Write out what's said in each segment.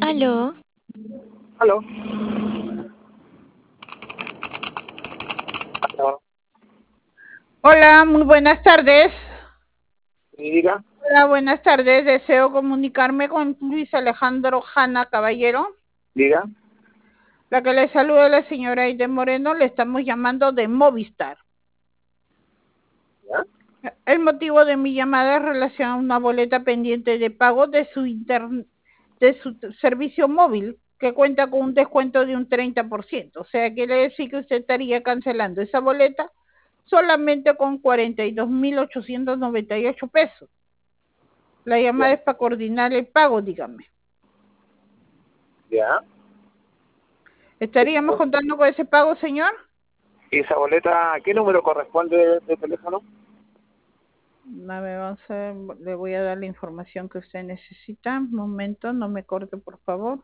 Aló, Aló. Aló. Hola, muy buenas tardes. ¿Y diga? Hola, buenas tardes. Deseo comunicarme con Luis Alejandro Hanna Caballero. Diga. La que le saluda es la señora Aide Moreno. Le estamos llamando de Movistar. ¿Ya? El motivo de mi llamada es relación a una boleta pendiente de pago de su servicio móvil que cuenta con un descuento de un 30%. O sea, quiere decir que usted estaría cancelando esa boleta solamente con 42.898 pesos. La llamada es para coordinar el pago, dígame. ¿Ya? ¿Estaríamos contando con ese pago, señor? ¿Y esa boleta a qué número corresponde de teléfono? A ver, vamos a ver, le voy a dar la información que usted necesita. Un momento, no me corte, por favor.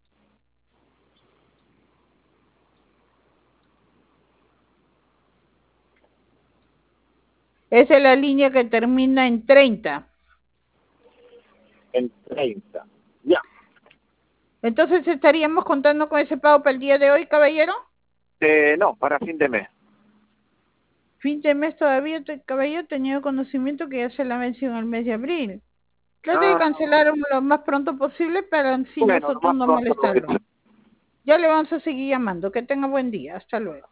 Esa es la línea que termina en 30. En 30. Ya. Entonces, ¿estaríamos contando con ese pago para el día de hoy, caballero? No, para fin de mes. Fin de mes todavía, caballero, tenía conocimiento que ya se la venció en el mes de abril. Trate de Ah, cancelar lo más pronto posible para así bueno, lo nosotros más no pronto lo voy a molestarlo. hacer. Ya le vamos a seguir llamando. Que tenga buen día. Hasta luego.